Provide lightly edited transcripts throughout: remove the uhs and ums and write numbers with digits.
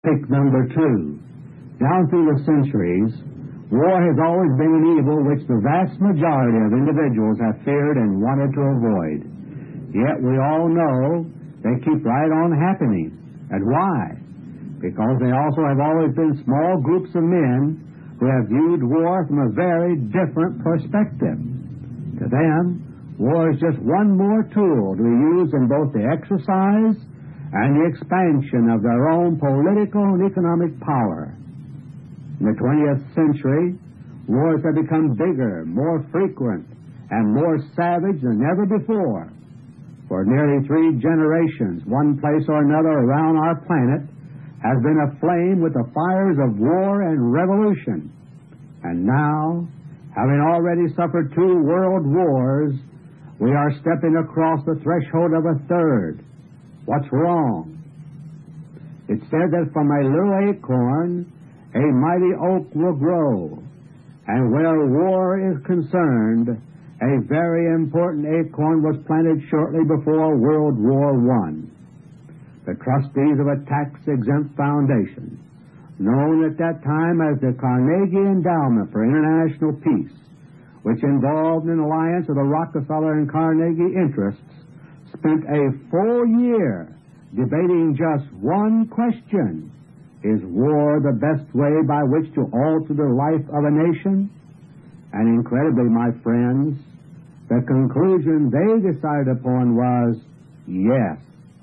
Pick number 2. Down through the centuries, war has always been an evil which the vast majority of individuals have feared and wanted to avoid. Yet we all know they keep right on happening. And why? Because they also have always been small groups of men who have viewed war from a very different perspective. To them, war is just one more tool to be used in both the exercise and the expansion of their own political and economic power. In the 20th century, wars have become bigger, more frequent, and more savage than ever before. For nearly 3 generations, one place or another around our planet has been aflame with the fires of war and revolution. And now, having already suffered 2 world wars, we are stepping across the threshold of a third. What's wrong? It said that from a little acorn, a mighty oak will grow. And where war is concerned, a very important acorn was planted shortly before World War I. The trustees of a tax-exempt foundation, known at that time as the Carnegie Endowment for International Peace, which involved an alliance of the Rockefeller and Carnegie interests, spent a full year debating just one question: is war the best way by which to alter the life of a nation? And incredibly, my friends, the conclusion they decided upon was yes.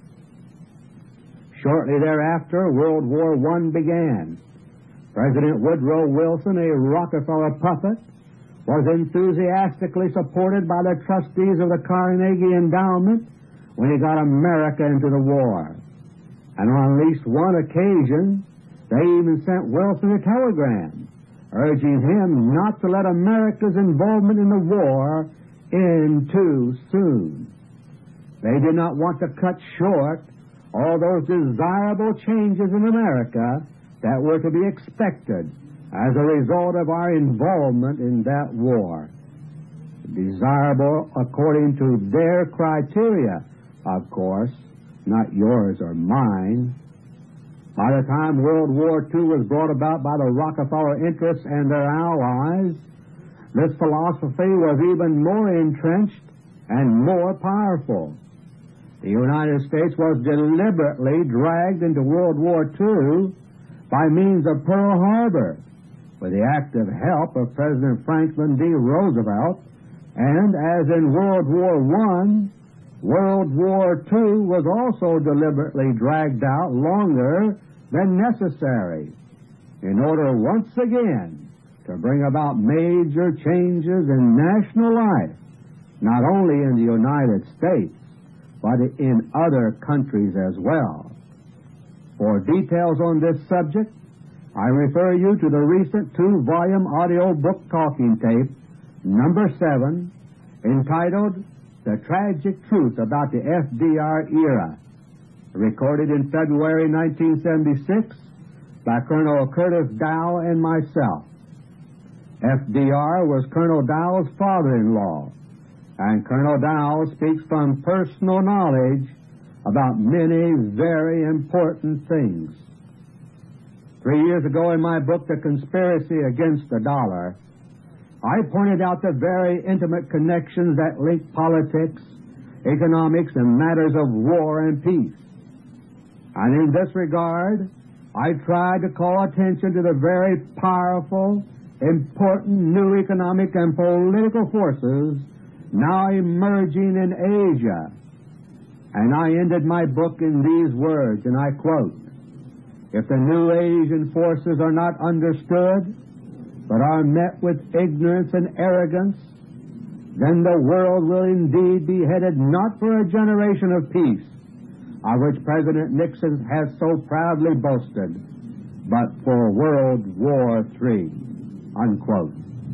Shortly thereafter, World War I began. President Woodrow Wilson, a Rockefeller puppet, was enthusiastically supported by the trustees of the Carnegie Endowment when he got America into the war. And on at least one occasion, they even sent Wilson a telegram urging him not to let America's involvement in the war end too soon. They did not want to cut short all those desirable changes in America that were to be expected as a result of our involvement in that war. Desirable according to their criteria, of course, not yours or mine. By the time World War II was brought about by the Rockefeller interests and their allies, this philosophy was even more entrenched and more powerful. The United States was deliberately dragged into World War II by means of Pearl Harbor, with the active help of President Franklin D. Roosevelt, and as in World War I, World War II was also deliberately dragged out longer than necessary in order once again to bring about major changes in national life, not only in the United States, but in other countries as well. For details on this subject, I refer you to the recent 2-volume audio book talking tape, number 7, entitled The Tragic Truth About the FDR Era, recorded in February 1976 by Colonel Curtis Dow and myself. FDR was Colonel Dow's father-in-law, and Colonel Dow speaks from personal knowledge about many very important things. 3 years ago in my book, The Conspiracy Against the Dollar, I pointed out the very intimate connections that link politics, economics, and matters of war and peace. And in this regard, I tried to call attention to the very powerful, important new economic and political forces now emerging in Asia. And I ended my book in these words, and I quote, "If the new Asian forces are not understood, but are met with ignorance and arrogance, then the world will indeed be headed not for a generation of peace, of which President Nixon has so proudly boasted, but for World War III," unquote.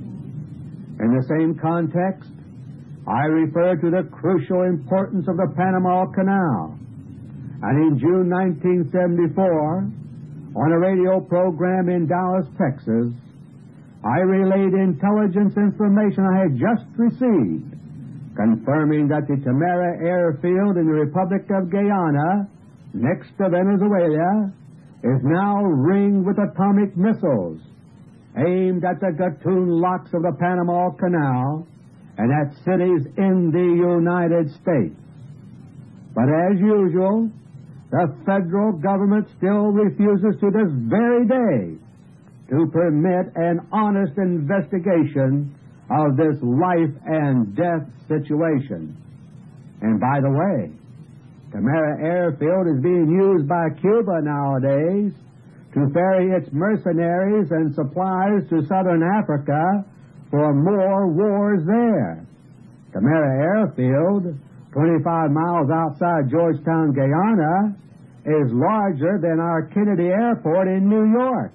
In the same context, I refer to the crucial importance of the Panama Canal. And in June 1974, on a radio program in Dallas, Texas, I relayed intelligence information I had just received, confirming that the Temera airfield in the Republic of Guyana, next to Venezuela, is now ringed with atomic missiles aimed at the Gatun locks of the Panama Canal and at cities in the United States. But as usual, the federal government still refuses to this very day to permit an honest investigation of this life and death situation. And by the way, Camara Airfield is being used by Cuba nowadays to ferry its mercenaries and supplies to southern Africa for more wars there. Camara Airfield, 25 miles outside Georgetown, Guyana, is larger than our Kennedy Airport in New York.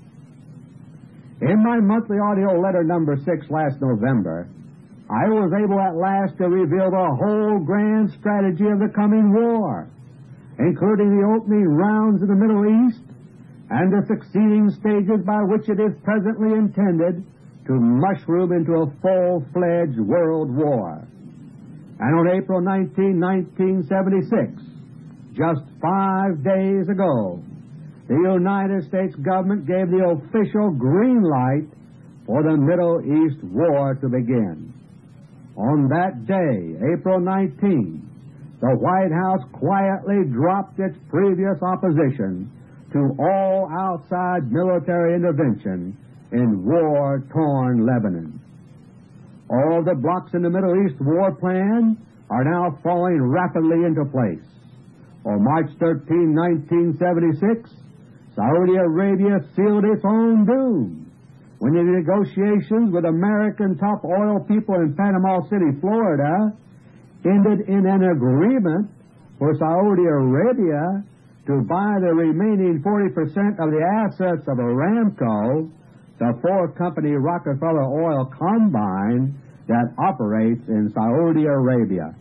In my monthly audio letter number 6 last November, I was able at last to reveal the whole grand strategy of the coming war, including the opening rounds in the Middle East and the succeeding stages by which it is presently intended to mushroom into a full-fledged world war. And on April 19, 1976, just 5 days ago, the United States government gave the official green light for the Middle East war to begin. On that day, April 19, the White House quietly dropped its previous opposition to all outside military intervention in war-torn Lebanon. All the blocks in the Middle East war plan are now falling rapidly into place. On March 13, 1976, Saudi Arabia sealed its own doom when the negotiations with American top oil people in Panama City, Florida, ended in an agreement for Saudi Arabia to buy the remaining 40% of the assets of Aramco, the four-company Rockefeller Oil Combine that operates in Saudi Arabia.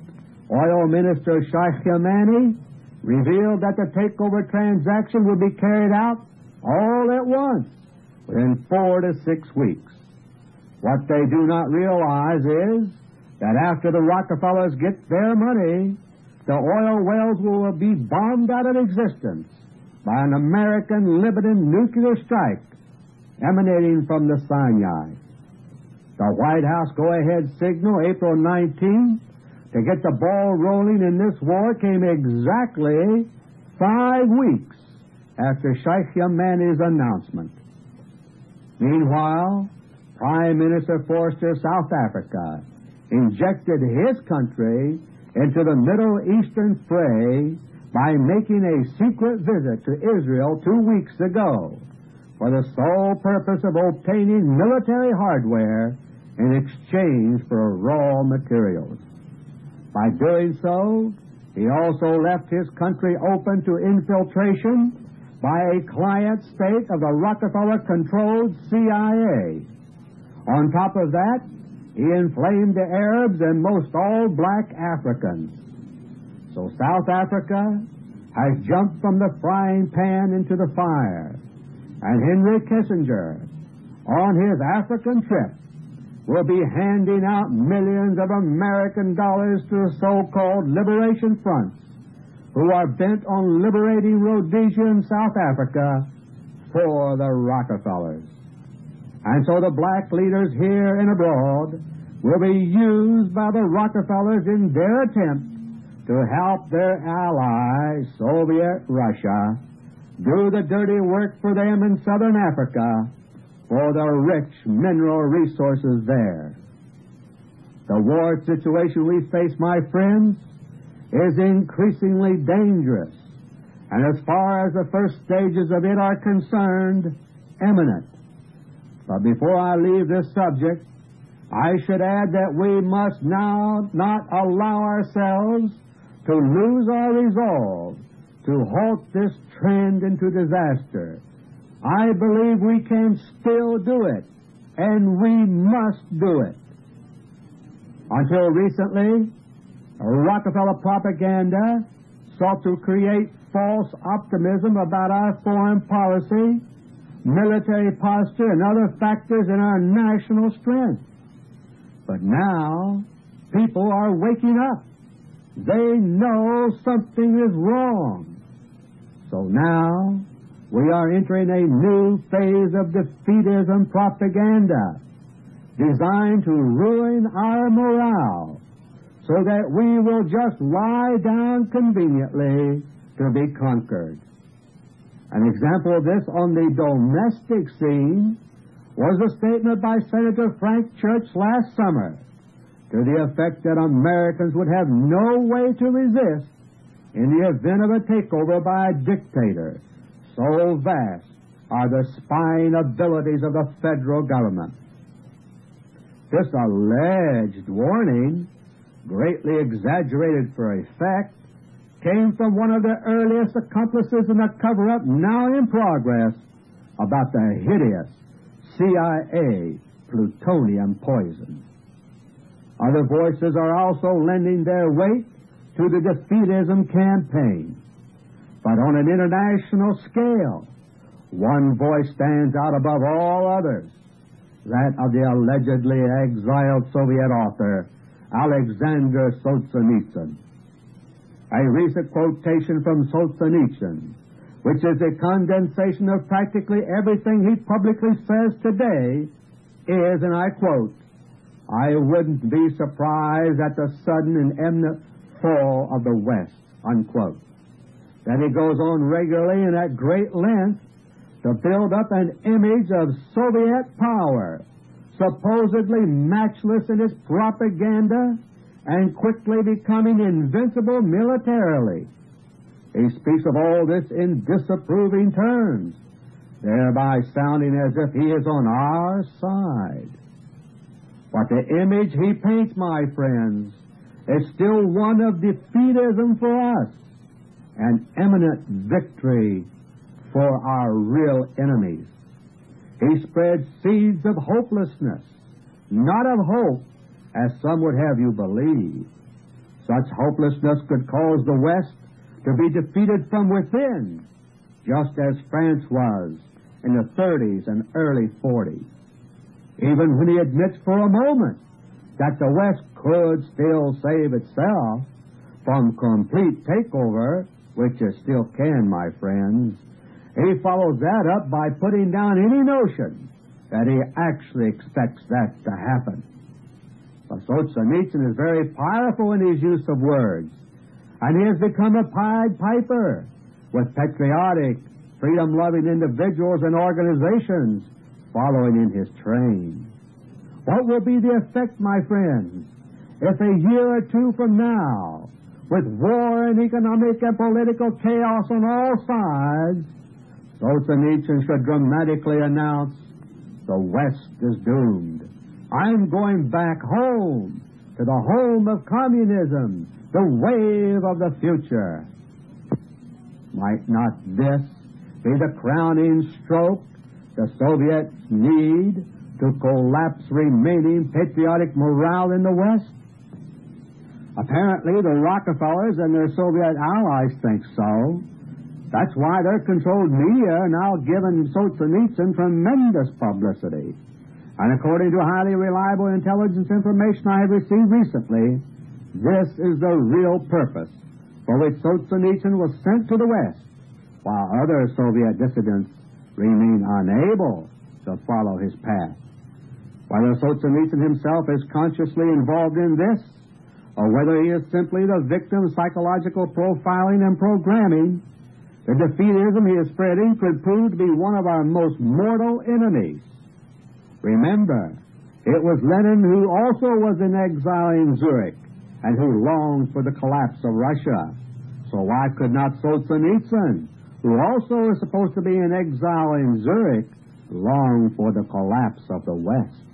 Oil Minister Sheikh Yamani revealed that the takeover transaction would be carried out all at once within 4 to 6 weeks. What they do not realize is that after the Rockefellers get their money, the oil wells will be bombed out of existence by an American-Lebanon nuclear strike emanating from the Sinai. The White House go-ahead signal, April 19, to get the ball rolling in this war came exactly 5 weeks after Sheikh Yamani's announcement. Meanwhile, Prime Minister Forster of South Africa injected his country into the Middle Eastern fray by making a secret visit to Israel 2 weeks ago for the sole purpose of obtaining military hardware in exchange for raw materials. By doing so, he also left his country open to infiltration by a client state of the Rockefeller-controlled CIA. On top of that, he inflamed the Arabs and most all black Africans. So South Africa has jumped from the frying pan into the fire, and Henry Kissinger, on his African trip, will be handing out millions of American dollars to the so-called liberation fronts who are bent on liberating Rhodesia and South Africa for the Rockefellers. And so the black leaders here and abroad will be used by the Rockefellers in their attempt to help their ally, Soviet Russia, do the dirty work for them in southern Africa for the rich mineral resources there. The war situation we face, my friends, is increasingly dangerous, and as far as the first stages of it are concerned, imminent. But before I leave this subject, I should add that we must now not allow ourselves to lose our resolve to halt this trend into disaster. I believe we can still do it, and we must do it. Until recently, Rockefeller propaganda sought to create false optimism about our foreign policy, military posture, and other factors in our national strength. But now, people are waking up. They know something is wrong. So now, we are entering a new phase of defeatism propaganda designed to ruin our morale so that we will just lie down conveniently to be conquered. An example of this on the domestic scene was a statement by Senator Frank Church last summer to the effect that Americans would have no way to resist in the event of a takeover by a dictator. So vast are the spying abilities of the federal government. This alleged warning, greatly exaggerated for effect, came from one of the earliest accomplices in a cover-up now in progress about the hideous CIA plutonium poison. Other voices are also lending their weight to the defeatism campaign. But on an international scale, one voice stands out above all others, that of the allegedly exiled Soviet author Alexander Solzhenitsyn. A recent quotation from Solzhenitsyn, which is a condensation of practically everything he publicly says today, is, and I quote, "I wouldn't be surprised at the sudden and imminent fall of the West," unquote. Then he goes on regularly and at great length to build up an image of Soviet power, supposedly matchless in its propaganda and quickly becoming invincible militarily. He speaks of all this in disapproving terms, thereby sounding as if he is on our side. But the image he paints, my friends, is still one of defeatism for us, an imminent victory for our real enemies. He spreads seeds of hopelessness, not of hope, as some would have you believe. Such hopelessness could cause the West to be defeated from within, just as France was in the 30s and early 40s. Even when he admits for a moment that the West could still save itself from complete takeover, which it still can, my friends, he follows that up by putting down any notion that he actually expects that to happen. But Solzhenitsyn is very powerful in his use of words, and he has become a Pied Piper with patriotic, freedom-loving individuals and organizations following in his train. What will be the effect, my friends, if a year or two from now, with war and economic and political chaos on all sides, Solzhenitsyn should dramatically announce, "The West is doomed. I'm going back home, to the home of communism, the wave of the future." Might not this be the crowning stroke the Soviets need to collapse remaining patriotic morale in the West? Apparently the Rockefellers and their Soviet allies think so. That's why their controlled media are now giving Solzhenitsyn tremendous publicity. And according to highly reliable intelligence information I have received recently, this is the real purpose for which Solzhenitsyn was sent to the West, while other Soviet dissidents remain unable to follow his path. Whether Solzhenitsyn himself is consciously involved in this, or whether he is simply the victim of psychological profiling and programming, the defeatism he is spreading could prove to be one of our most mortal enemies. Remember, it was Lenin who also was in exile in Zurich and who longed for the collapse of Russia. So why could not Solzhenitsyn, who also is supposed to be in exile in Zurich, long for the collapse of the West?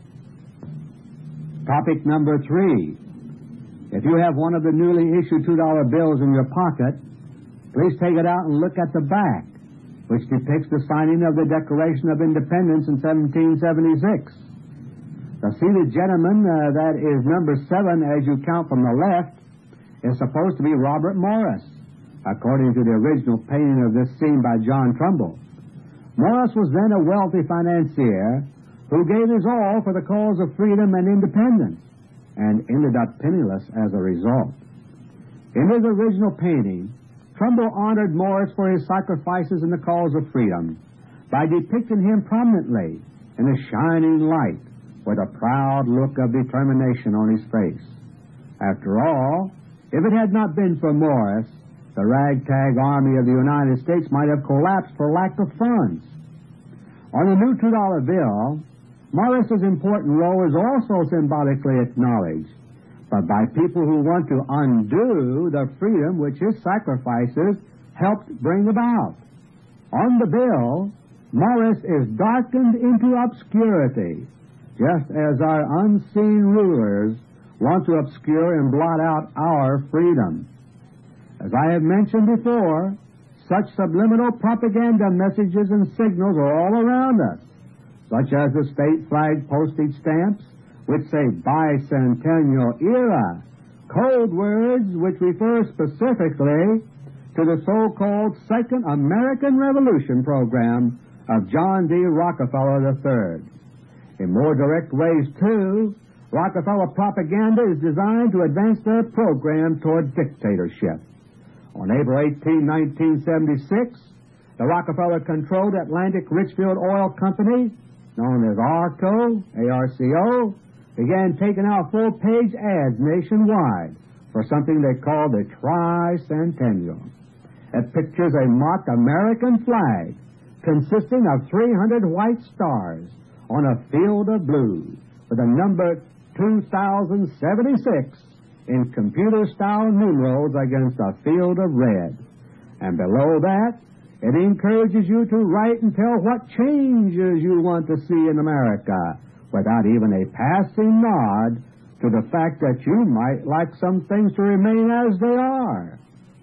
Topic number 3. If you have one of the newly issued $2 bills in your pocket, please take it out and look at the back, which depicts the signing of the Declaration of Independence in 1776. The seated gentleman, that is number 7 as you count from the left, is supposed to be Robert Morris, according to the original painting of this scene by John Trumbull. Morris was then a wealthy financier who gave his all for the cause of freedom and independence, and ended up penniless as a result. In his original painting, Trumbull honored Morris for his sacrifices in the cause of freedom by depicting him prominently in a shining light with a proud look of determination on his face. After all, if it had not been for Morris, the ragtag army of the United States might have collapsed for lack of funds. On the new $2 bill, Morris's important role is also symbolically acknowledged, but by people who want to undo the freedom which his sacrifices helped bring about. On the bill, Morris is darkened into obscurity, just as our unseen rulers want to obscure and blot out our freedom. As I have mentioned before, such subliminal propaganda messages and signals are all around us, such as the state flag postage stamps, which say Bicentennial Era, code words which refer specifically to the so-called Second American Revolution program of John D. Rockefeller III. In more direct ways, too, Rockefeller propaganda is designed to advance their program toward dictatorship. On April 18, 1976, the Rockefeller-controlled Atlantic Richfield Oil Company, known as ARCO, A-R-C-O, began taking out full-page ads nationwide for something they called the Tricentennial. It pictures a mock American flag consisting of 300 white stars on a field of blue with a number 2076 in computer-style numerals against a field of red. And below that, it encourages you to write and tell what changes you want to see in America, without even a passing nod to the fact that you might like some things to remain as they are.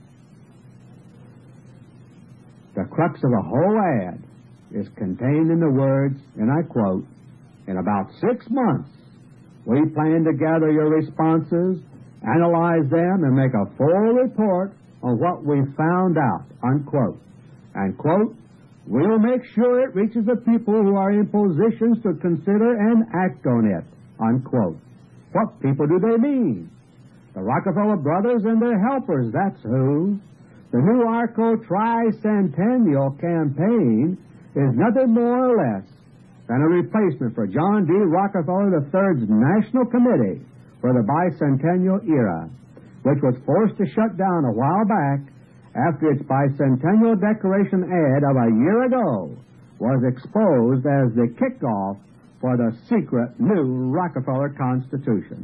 The crux of the whole ad is contained in the words, and I quote, "In about 6 months, we plan to gather your responses, analyze them, and make a full report on what we found out," unquote. And, quote, "We'll make sure it reaches the people who are in positions to consider and act on it," unquote. What people do they mean? The Rockefeller brothers and their helpers, that's who. The new ARCO Tricentennial campaign is nothing more or less than a replacement for John D. Rockefeller III's National Committee for the Bicentennial Era, which was forced to shut down a while back after its bicentennial decoration ad of a year ago was exposed as the kickoff for the secret new Rockefeller Constitution.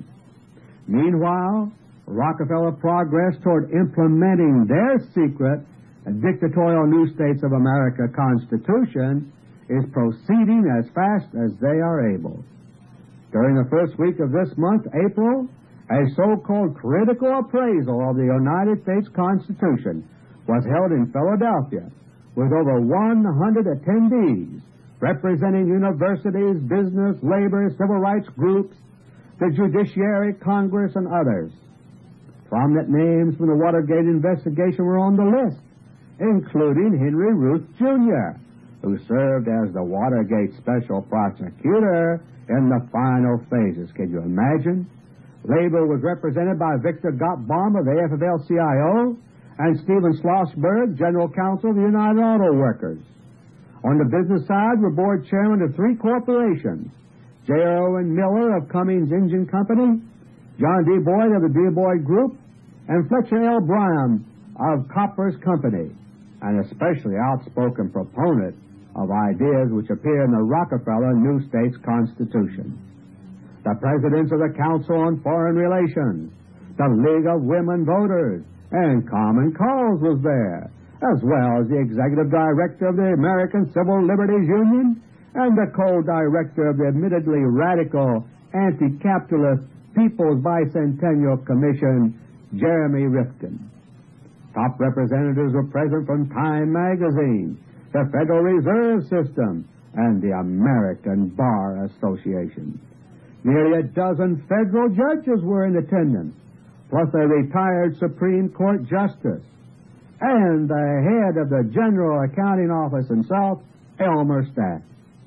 Meanwhile, Rockefeller progressed toward implementing their secret dictatorial New States of America Constitution is proceeding as fast as they are able. During the first week of this month, April, a so-called critical appraisal of the United States Constitution was held in Philadelphia with over 100 attendees representing universities, business, labor, civil rights groups, the judiciary, Congress, and others. Prominent names from the Watergate investigation were on the list, including Henry Ruth, Jr., who served as the Watergate special prosecutor in the final phases. Can you imagine? Labor was represented by Victor Gottbaum of the AFL-CIO and Stephen Schlossberg, General Counsel of the United Auto Workers. On the business side were board chairmen of 3 corporations, J. Irwin Miller of Cummings Engine Company, John D. Boyd of the D. Boyd Group, and Fletcher L. Bryan of Koppers Company, an especially outspoken proponent of ideas which appear in the Rockefeller New States Constitution. The presidents of the Council on Foreign Relations, the League of Women Voters, and Common Cause was there, as well as the executive director of the American Civil Liberties Union and the co-director of the admittedly radical anti-capitalist People's Bicentennial Commission, Jeremy Rifkin. Top representatives were present from Time Magazine, the Federal Reserve System, and the American Bar Association. Nearly a dozen federal judges were in attendance, plus a retired Supreme Court justice, and the head of the General Accounting Office himself, Elmer Stack.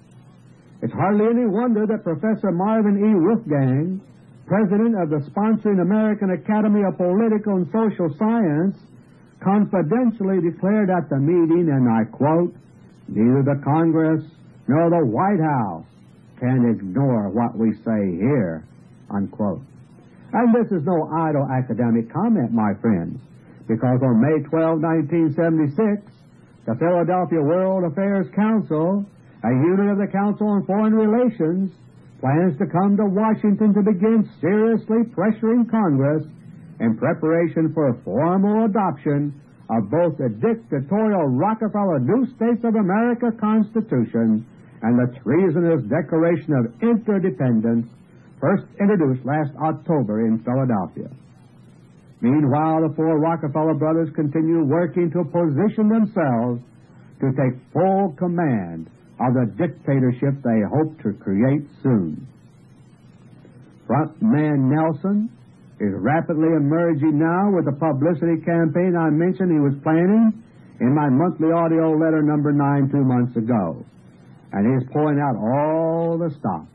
It's hardly any wonder that Professor Marvin E. Wolfgang, president of the sponsoring American Academy of Political and Social Science, confidentially declared at the meeting, and I quote, "Neither the Congress nor the White House can ignore what we say here," unquote. And this is no idle academic comment, my friends, because on May 12, 1976, the Philadelphia World Affairs Council, a unit of the Council on Foreign Relations, plans to come to Washington to begin seriously pressuring Congress in preparation for formal adoption of both the dictatorial Rockefeller New States of America Constitution and the treasonous Declaration of Interdependence, first introduced last October in Philadelphia. Meanwhile, the four Rockefeller brothers continue working to position themselves to take full command of the dictatorship they hope to create soon. Frontman Nelson is rapidly emerging now with the publicity campaign I mentioned he was planning in my monthly audio letter number 9 2 months ago. And he's pouring out all the stops.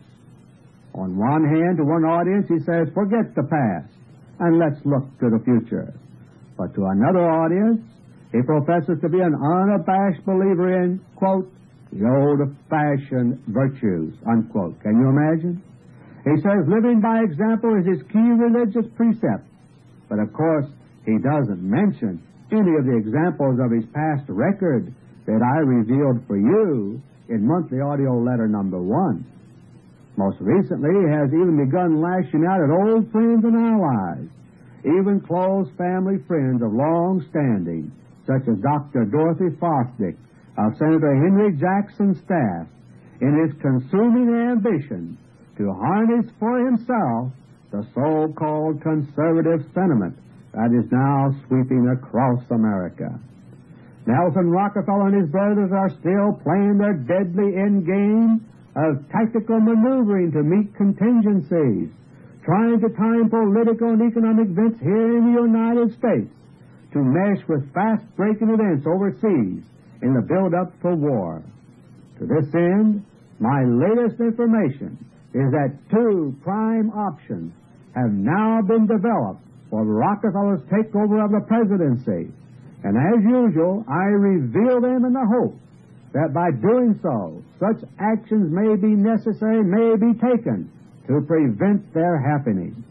On one hand, to one audience, he says, forget the past and let's look to the future. But to another audience, he professes to be an unabashed believer in, quote, the old-fashioned virtues, unquote. Can you imagine? He says living by example is his key religious precept. But of course, he doesn't mention any of the examples of his past record that I revealed for you in monthly audio letter number 1. Most recently, he has even begun lashing out at old friends and allies, even close family friends of long standing, such as Dr. Dorothy Fosdick of Senator Henry Jackson's staff, in his consuming ambition to harness for himself the so-called conservative sentiment that is now sweeping across America. Nelson Rockefeller and his brothers are still playing their deadly end game of tactical maneuvering to meet contingencies, trying to time political and economic events here in the United States to mesh with fast-breaking events overseas in the build-up for war. To this end, my latest information is that 2 prime options have now been developed for Rockefeller's takeover of the presidency, and as usual, I reveal them in the hope that by doing so, such actions may be necessary, may be taken to prevent their happening.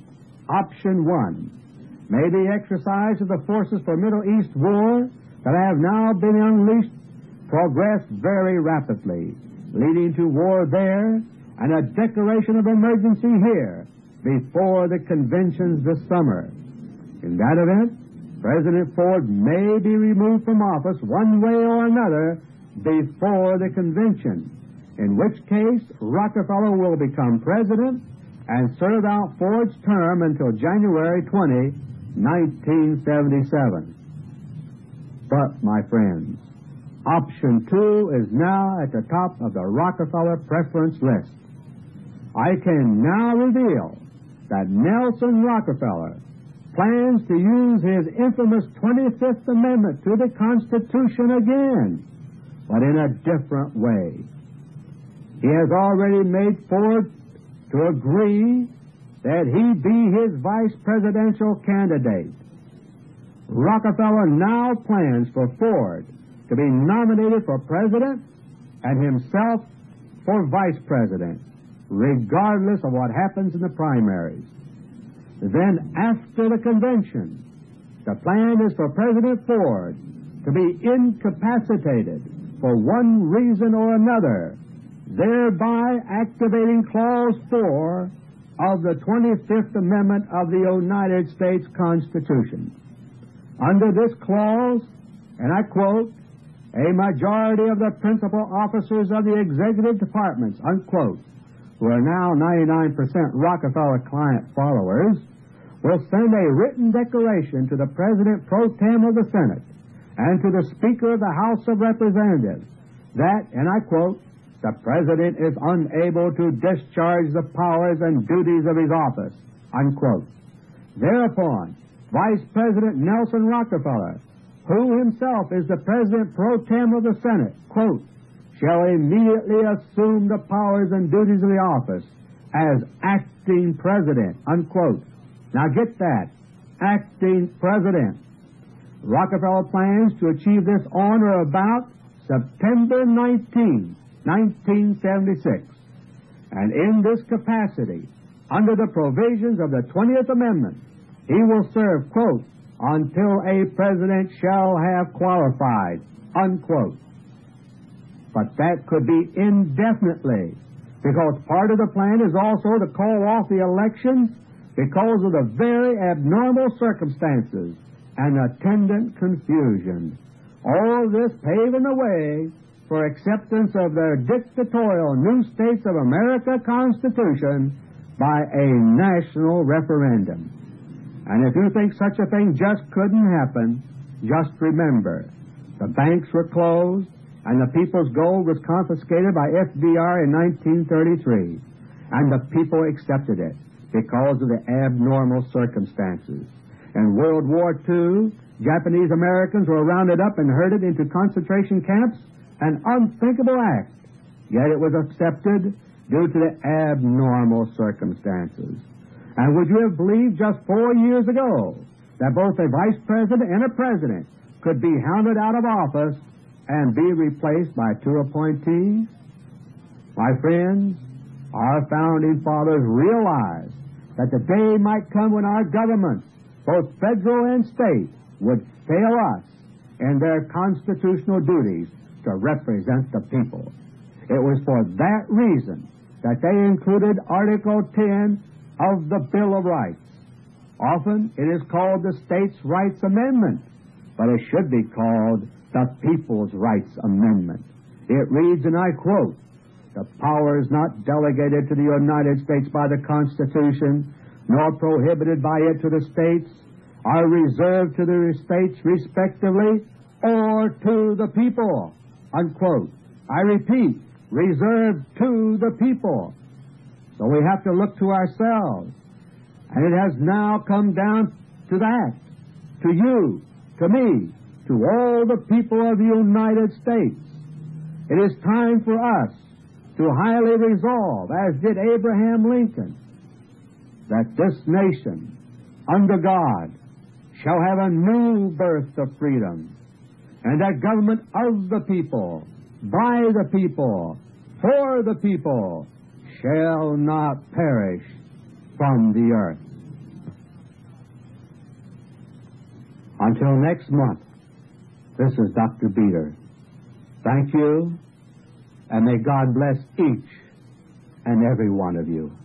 Option 1 may be exercise of the forces for Middle East war that have now been unleashed progress very rapidly, leading to war there and a declaration of emergency here before the conventions this summer. In that event, President Ford may be removed from office one way or another before the convention, in which case Rockefeller will become president and serve out Ford's term until January 20, 1977. But, my friends, option 2 is now at the top of the Rockefeller preference list. I can now reveal that Nelson Rockefeller plans to use his infamous 25th Amendment to the Constitution again, but in a different way. He has already made Ford to agree that he be his vice presidential candidate. Rockefeller now plans for Ford to be nominated for president and himself for vice president, regardless of what happens in the primaries. Then, after the convention, the plan is for President Ford to be incapacitated for one reason or another, thereby activating Clause 4 of the 25th Amendment of the United States Constitution. Under this clause, and I quote, a majority of the principal officers of the executive departments, unquote, who are now 99% Rockefeller client followers, will send a written declaration to the President pro tem of the Senate and to the Speaker of the House of Representatives that, and I quote, the President is unable to discharge the powers and duties of his office, unquote. Thereupon, Vice President Nelson Rockefeller, who himself is the President pro tem of the Senate, quote, shall immediately assume the powers and duties of the office as acting President, unquote. Now get that, acting President. Rockefeller plans to achieve this on or about September 19, 1976. And in this capacity, under the provisions of the 20th Amendment, he will serve, quote, until a president shall have qualified, unquote. But that could be indefinitely, because part of the plan is also to call off the elections because of the very abnormal circumstances and attendant confusion. All this paving the way for acceptance of their dictatorial New States of America Constitution by a national referendum. And if you think such a thing just couldn't happen, just remember, the banks were closed and the people's gold was confiscated by FDR in 1933, and the people accepted it because of the abnormal circumstances. In World War II, Japanese Americans were rounded up and herded into concentration camps, an unthinkable act, yet it was accepted due to the abnormal circumstances. And would you have believed just 4 years ago that both a vice president and a president could be hounded out of office and be replaced by two appointees? My friends, our founding fathers realized that the day might come when our governments, both federal and state, would fail us in their constitutional duties to represent the people. It was for that reason that they included Article 10 of the Bill of Rights. Often it is called the States' Rights Amendment, but it should be called the People's Rights Amendment. It reads, and I quote, "The powers not delegated to the United States by the Constitution, nor prohibited by it to the states, are reserved to the states respectively or to the people," unquote. I repeat, reserved to the people. So we have to look to ourselves. And it has now come down to that, to you, to me, to all the people of the United States. It is time for us to highly resolve, as did Abraham Lincoln, that this nation, under God, shall have a new birth of freedom, and that government of the people, by the people, for the people, shall not perish from the earth. Until next month, this is Dr. Beter. Thank you, and may God bless each and every one of you.